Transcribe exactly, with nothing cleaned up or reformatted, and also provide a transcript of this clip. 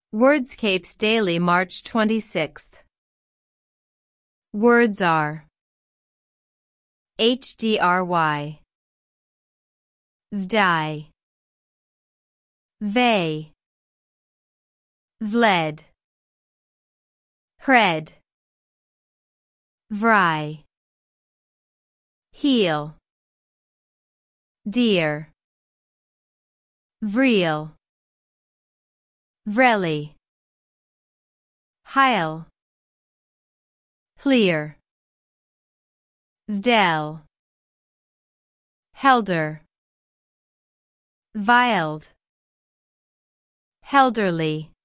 Wordscapes Daily, March twenty-sixth. Words are hdry, vdi, they, vled, hred, vry, heel, dear, vreel, vreli, heil, clear, vdel, helder, vild, helderly.